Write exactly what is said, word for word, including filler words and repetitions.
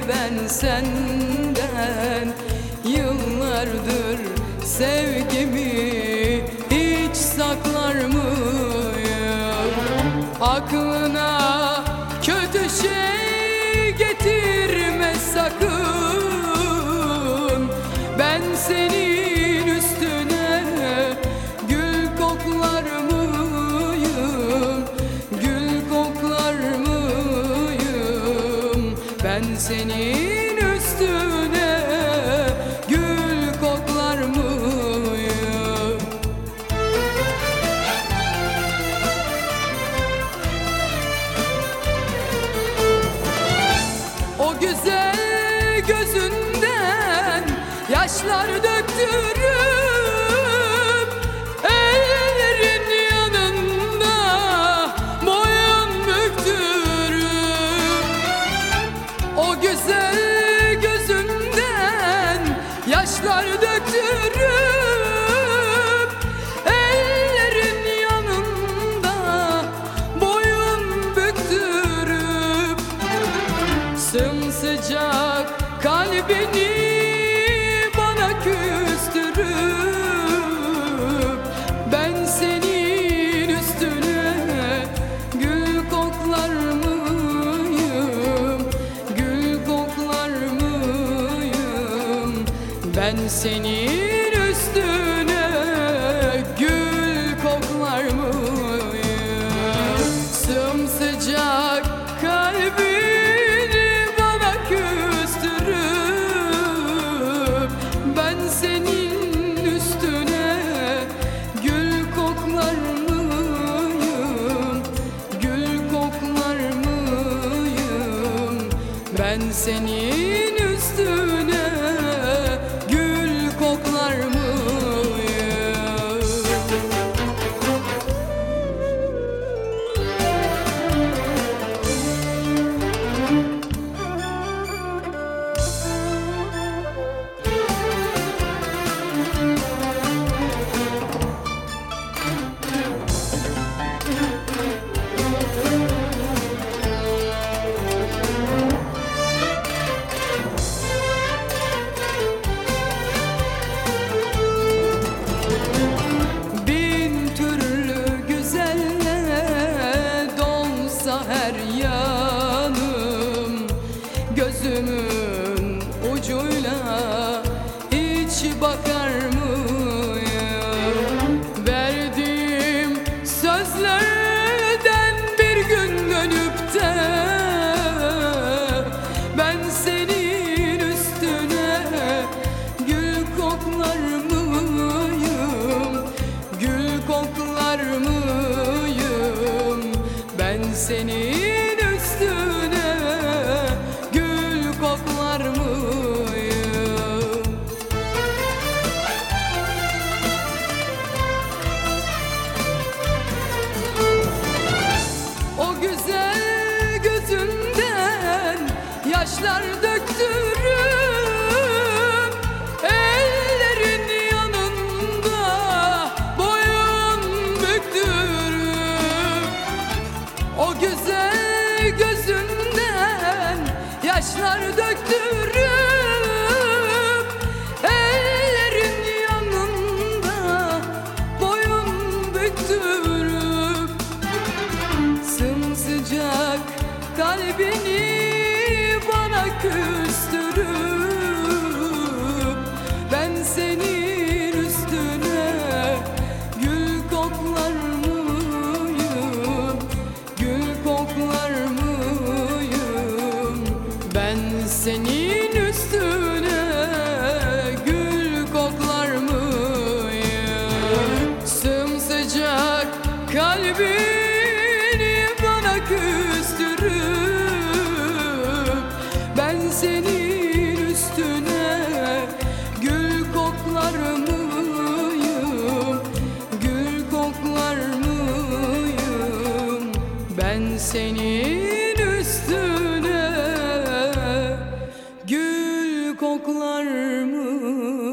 ben senden yıllardır sevgimi hiç saklar mıyım? Aklına kötü şey getirme sakın. Ben senin üstüne gül koklar mıyım? Gül koklar mıyım? Ben senin üstüne gül koklar mıyım? O güzel gözünden yaşlar döktürüp ellerin yanında boyun büktürüp, o güzel gözünden yaşlar döktürüp ellerin yanında boyun büktürüp, sımsıcak kalbini bana küstürüp, ben senin üstüne gül koklar mıyım? Gül koklar mıyım? Ben senin üstüne gül koklar mıyım? Sımsıcak kalbini bana küstürüp, ben senin üstüne gül koklar mıyım? Gül koklar mıyım? Ben senin üstüne gül koklar mıyım? Her yanım gözümün ucuyla hiç bakar mıyım? Verdiğim sözlerden bir gün dönüp de ben senin üstüne gül koklar mıyım? Gül koklar mıyım? Ben senin üstüne gül koklar mıyım? O güzel gözünden yaşlar döktürüp ellerin yanında boyun büktürüp, o güzel gözünden yaşlar döktürüp ellerin yanında boyun büktürüp, sımsıcak kalbini bana küstürüp, ben senin üstüne gül koklar mıyım? Gül koklar mıyım? Ben senin üstüne gül koklar mıyım? Sımsıcak kalbini bana küstürüp, ben senin üstüne gül koklar mıyım? Gül koklar mıyım? Ben senin üstüne gül koklar mıyım?